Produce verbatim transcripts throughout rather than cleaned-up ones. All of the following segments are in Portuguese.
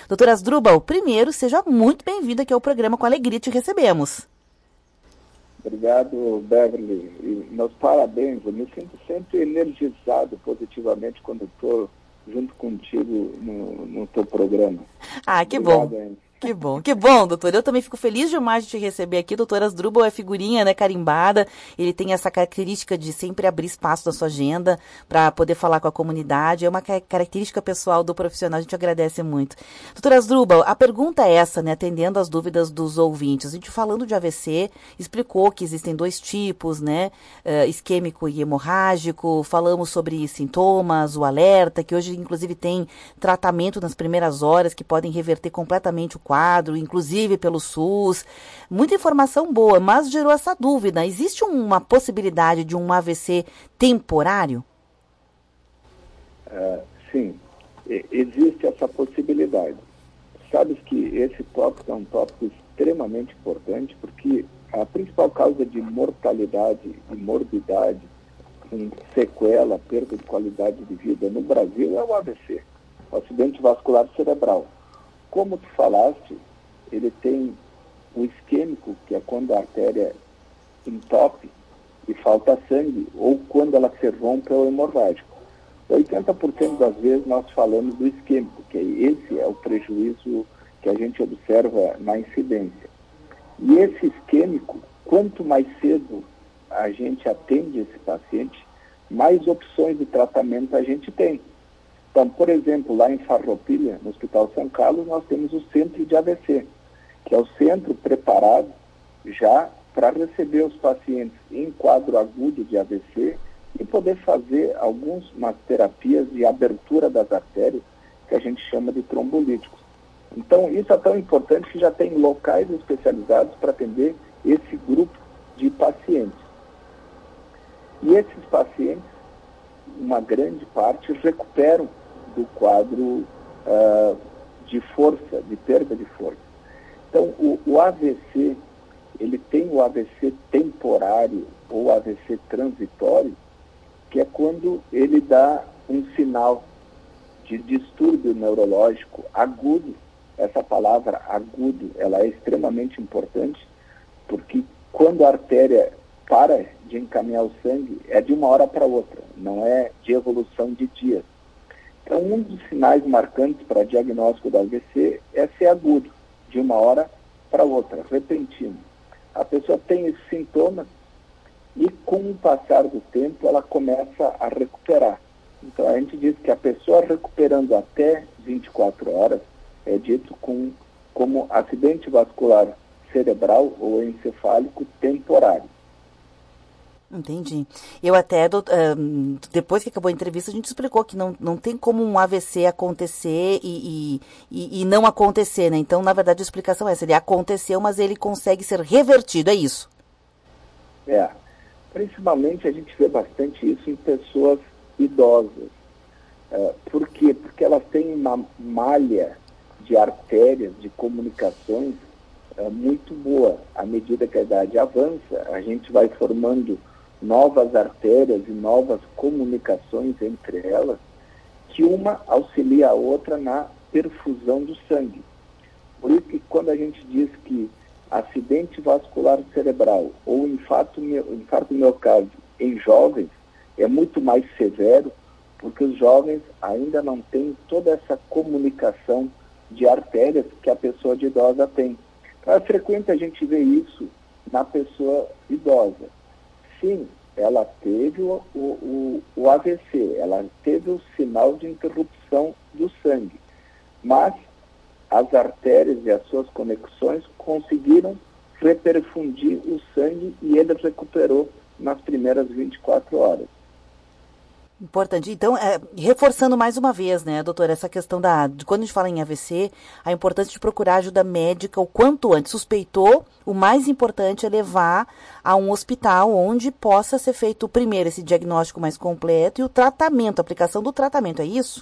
Doutora Asdrubal, primeiro, seja muito bem-vinda aqui ao programa, com alegria te recebemos. Obrigado, Beverly. E meus parabéns. Eu me sinto sempre energizado positivamente quando estou junto contigo no, no teu programa. Ah, que Obrigado, bom. Hein? Que bom, que bom, doutor. Eu também fico feliz demais de te receber aqui. Doutor Asdrubal é figurinha, né, carimbada. Ele tem essa característica de sempre abrir espaço na sua agenda para poder falar com a comunidade. É uma característica pessoal do profissional. A gente agradece muito. Doutor Asdrubal, a pergunta é essa, né, atendendo às dúvidas dos ouvintes. A gente, falando de A V C, explicou que existem dois tipos, né, isquêmico e hemorrágico. Falamos sobre sintomas, o alerta, que hoje inclusive tem tratamento nas primeiras horas que podem reverter completamente o quadro, inclusive pelo SUS. Muita informação boa, mas gerou essa dúvida. Existe uma possibilidade de um A V C temporário? Uh, sim, existe essa possibilidade. Sabes que esse tópico é um tópico extremamente importante, porque a principal causa de mortalidade e morbidade, com sequela, perda de qualidade de vida no Brasil é o A V C, o acidente vascular cerebral. Como tu falaste, ele tem o isquêmico, que é quando a artéria entope e falta sangue, ou quando ela se rompe, é o hemorrágico. oitenta por cento das vezes nós falamos do isquêmico, que esse é o prejuízo que a gente observa na incidência. E esse isquêmico, quanto mais cedo a gente atende esse paciente, mais opções de tratamento a gente tem. Então, por exemplo, lá em Farroupilha, no Hospital São Carlos, nós temos o Centro de A V C, que é o centro preparado já para receber os pacientes em quadro agudo de A V C e poder fazer algumas terapias de abertura das artérias, que a gente chama de trombolíticos. Então, isso é tão importante que já tem locais especializados para atender esse grupo de pacientes. E esses pacientes, uma grande parte, recuperam do quadro uh, de força, de perda de força. Então, o, o A V C, ele tem o A V C temporário ou A V C transitório, que é quando ele dá um sinal de distúrbio neurológico agudo. Essa palavra agudo, ela é extremamente importante, porque quando a artéria para de encaminhar o sangue, é de uma hora para outra, não é de evolução de dias. Então, um dos sinais marcantes para diagnóstico da A V C é ser agudo, de uma hora para outra, repentino. A pessoa tem esses sintomas e, com o passar do tempo, ela começa a recuperar. Então, a gente diz que a pessoa recuperando até vinte e quatro horas é dito com, como acidente vascular cerebral ou encefálico temporário. Entendi. Eu até, depois que acabou a entrevista, a gente explicou que não, não tem como um A V C acontecer e, e, e não acontecer, né? Então, na verdade, a explicação é essa. Ele aconteceu, mas ele consegue ser revertido, é isso? É. Principalmente a gente vê bastante isso em pessoas idosas. É, por quê? Porque elas têm uma malha de artérias, de comunicações é, muito boa. À medida que a idade avança, a gente vai formando novas artérias e novas comunicações entre elas, que uma auxilia a outra na perfusão do sangue. Por isso que quando a gente diz que acidente vascular cerebral ou infarto, infarto miocárdio em jovens é muito mais severo, porque os jovens ainda não têm toda essa comunicação de artérias que a pessoa de idosa tem. Então é frequente a gente ver isso na pessoa idosa. Sim, ela teve o, o, o A V C, ela teve o sinal de interrupção do sangue, mas as artérias e as suas conexões conseguiram reperfundir o sangue e ele recuperou nas primeiras vinte e quatro horas. Importante. Então, é, reforçando mais uma vez, né, doutora, essa questão da, de quando a gente fala em A V C, a importância de procurar ajuda médica o quanto antes. Suspeitou, o mais importante é levar a um hospital onde possa ser feito primeiro esse diagnóstico mais completo e o tratamento, a aplicação do tratamento, é isso?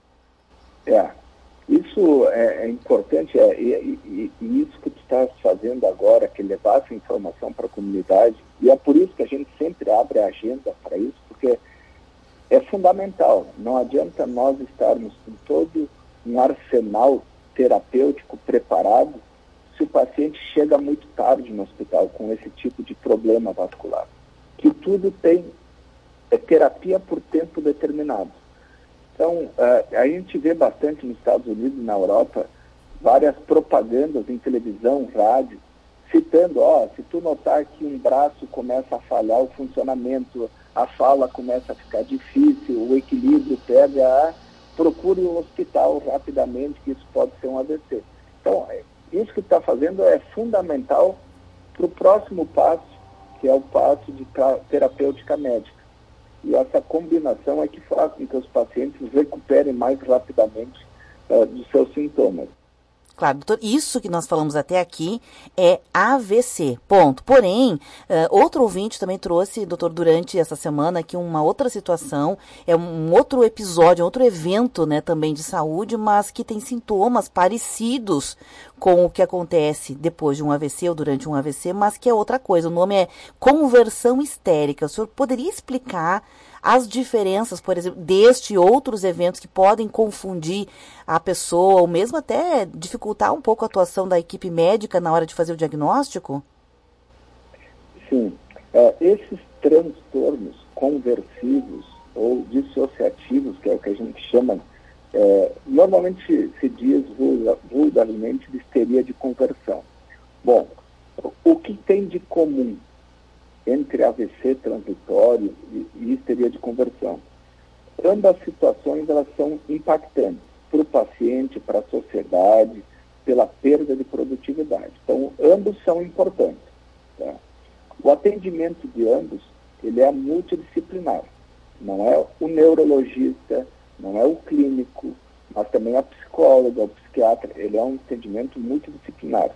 É, isso é, é importante, é, e, e, e isso que tu estás fazendo agora, que levar essa informação para a comunidade, e é por isso que a gente sempre abre a agenda para isso, porque é fundamental. Não adianta nós estarmos com todo um arsenal terapêutico preparado se o paciente chega muito tarde no hospital com esse tipo de problema vascular. Que tudo tem é, terapia por tempo determinado. Então, uh, a gente vê bastante nos Estados Unidos e na Europa várias propagandas em televisão, rádio, citando, ó, se tu notar que um braço começa a falhar o funcionamento, a fala começa a ficar difícil, o equilíbrio pega a... procure um hospital rapidamente, que isso pode ser um A V C. Então, isso que está fazendo é fundamental para o próximo passo, que é o passo de terapêutica médica. E essa combinação é que faz com que os pacientes recuperem mais rapidamente uh, dos seus sintomas. Claro, doutor, isso que nós falamos até aqui é A V C, ponto. Porém, uh, outro ouvinte também trouxe, doutor, durante essa semana aqui uma outra situação, é um outro episódio, outro evento, né, também de saúde, mas que tem sintomas parecidos com o que acontece depois de um A V C ou durante um A V C, mas que é outra coisa. O nome é conversão histérica. O senhor poderia explicar as diferenças, por exemplo, deste e outros eventos que podem confundir a pessoa ou mesmo até dificultar um pouco a atuação da equipe médica na hora de fazer o diagnóstico? Sim. É, esses transtornos conversivos ou dissociativos, que é o que a gente chama, é, normalmente se diz vulgarmente de histeria de conversão. Bom, o que tem de comum entre A V C transitório e, e histeria de conversão? Ambas situações elas são impactantes para o paciente, para a sociedade, pela perda de produtividade. Então, ambos são importantes. Tá? O atendimento de ambos ele é multidisciplinar. Não é o neurologista, não é o clínico, mas também a psicóloga, o psiquiatra. Ele é um atendimento multidisciplinar.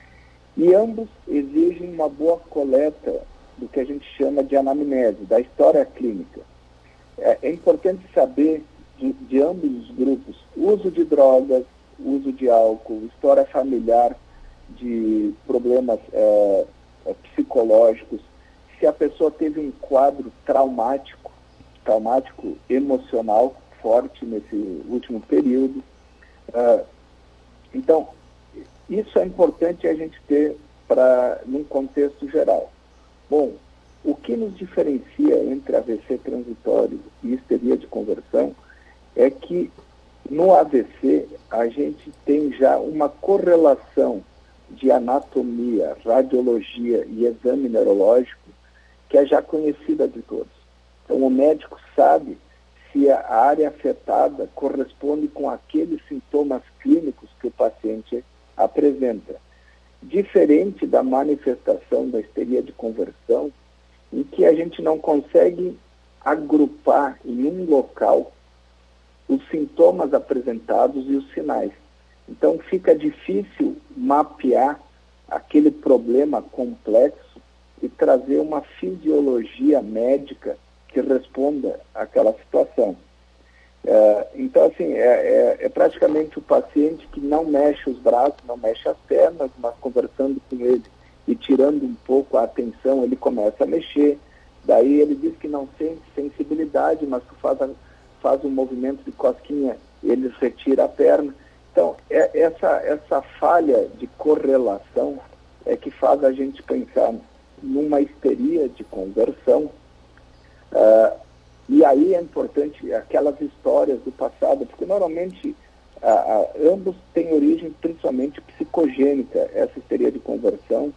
E ambos exigem uma boa coleta do que a gente chama de anamnese, da história clínica. É, é importante saber de, de ambos os grupos, uso de drogas, uso de álcool, história familiar de problemas é, é, psicológicos, se a pessoa teve um quadro traumático, traumático emocional forte nesse último período. É, então, isso é importante a gente ter para num contexto geral. Bom, o que nos diferencia entre A V C transitório e histeria de conversão é que no A V C a gente tem já uma correlação de anatomia, radiologia e exame neurológico que é já conhecida de todos. Então o médico sabe se a área afetada corresponde com aqueles sintomas clínicos que o paciente apresenta. Diferente da manifestação da histeria de conversão, em que a gente não consegue agrupar em um local os sintomas apresentados e os sinais. Então fica difícil mapear aquele problema complexo e trazer uma fisiologia médica que responda àquela situação. É, então, assim, é, é, é praticamente o paciente que não mexe os braços, não mexe as pernas, mas conversando com ele e tirando um pouco a atenção, ele começa a mexer. Daí ele diz que não sente sensibilidade, mas tu faz, a, faz um movimento de cosquinha, ele retira a perna. Então, é, essa, essa falha de correlação é que faz a gente pensar numa histeria de conversão. Uh, E aí é importante aquelas histórias do passado, porque normalmente a, a, ambos têm origem principalmente psicogênica, essa histeria de conversão,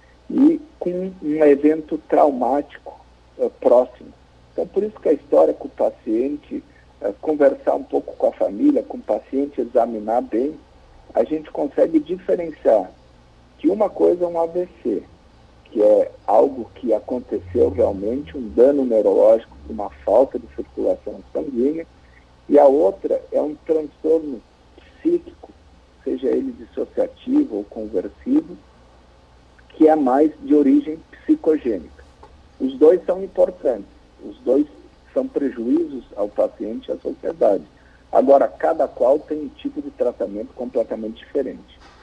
e com um evento traumático uh, próximo. Então, por isso que a história com o paciente, uh, conversar um pouco com a família, com o paciente, examinar bem, a gente consegue diferenciar que uma coisa é um A V C, que é algo que aconteceu realmente, um dano neurológico, uma falta de circulação sanguínea, e a outra é um transtorno psíquico, seja ele dissociativo ou conversivo, que é mais de origem psicogênica. Os dois são importantes, os dois são prejuízos ao paciente e à sociedade. Agora, cada qual tem um tipo de tratamento completamente diferente.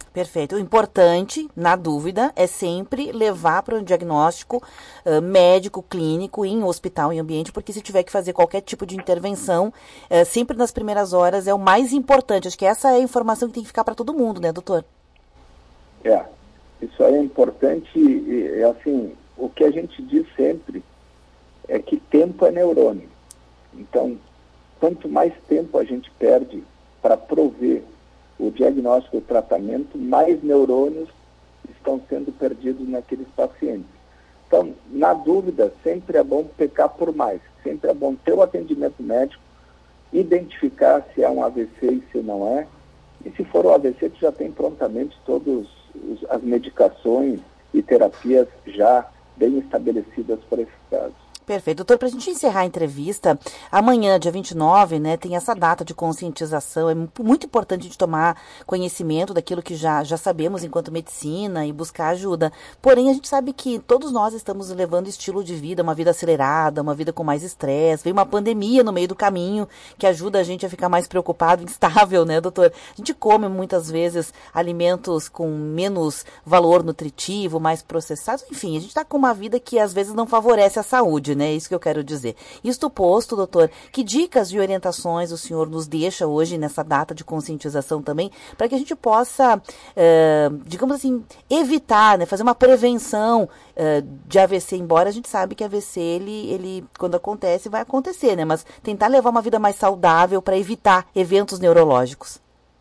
Perfeito. O importante, na dúvida, é sempre levar para um diagnóstico uh, médico, clínico, em hospital, em ambiente, porque se tiver que fazer qualquer tipo de intervenção, uh, sempre nas primeiras horas é o mais importante. Acho que essa é a informação que tem que ficar para todo mundo, né, doutor? É, isso aí é importante e, assim, o que a gente diz sempre é que tempo é neurônio. Então, quanto mais tempo a gente perde para prover o diagnóstico e o tratamento, mais neurônios estão sendo perdidos naqueles pacientes. Então, na dúvida, sempre é bom pecar por mais, sempre é bom ter o atendimento médico, identificar se é um A V C e se não é, e se for um A V C, tu já tem prontamente todas as medicações e terapias já bem estabelecidas para esse caso. Perfeito. Doutor, para a gente encerrar a entrevista, amanhã, dia vinte e nove, né, tem essa data de conscientização. É muito importante a gente tomar conhecimento daquilo que já, já sabemos enquanto medicina e buscar ajuda. Porém, a gente sabe que todos nós estamos levando estilo de vida, uma vida acelerada, uma vida com mais estresse. Vem uma pandemia no meio do caminho que ajuda a gente a ficar mais preocupado, instável, né, doutor? A gente come muitas vezes alimentos com menos valor nutritivo, mais processados. Enfim, a gente está com uma vida que às vezes não favorece a saúde, né? É isso que eu quero dizer. Isto posto, doutor, que dicas e orientações o senhor nos deixa hoje nessa data de conscientização também, para que a gente possa, eh, digamos assim, evitar, né? Fazer uma prevenção eh, de A V C, embora a gente sabe que A V C, ele, ele, quando acontece, vai acontecer, né? Mas tentar levar uma vida mais saudável para evitar eventos neurológicos.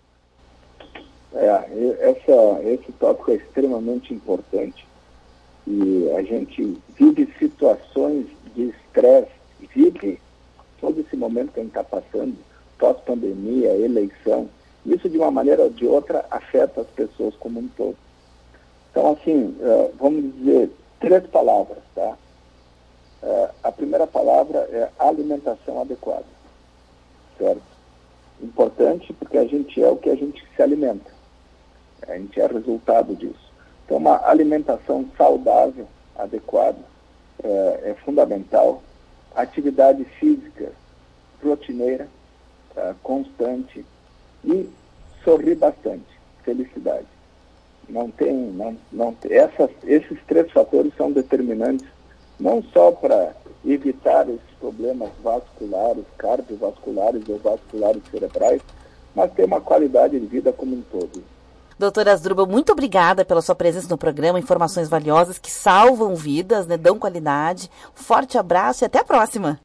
É, essa, esse tópico é extremamente importante e a gente vive situações de estresse, vive todo esse momento que a gente está passando, pós-pandemia, eleição, isso de uma maneira ou de outra afeta as pessoas como um todo. Então, assim, uh, vamos dizer três palavras, tá? Uh, a primeira palavra é alimentação adequada, certo? Importante porque a gente é o que a gente se alimenta, a gente é resultado disso. Então, uma alimentação saudável, adequada, É, é fundamental. Atividade física rotineira, tá, constante e sorrir bastante, felicidade. Não tem, não, não tem, essas, esses três fatores são determinantes não só para evitar esses problemas vasculares, cardiovasculares ou vasculares cerebrais, mas ter uma qualidade de vida como um todo. Doutora Asdrubal, muito obrigada pela sua presença no programa, informações valiosas que salvam vidas, né, dão qualidade. Um forte abraço e até a próxima.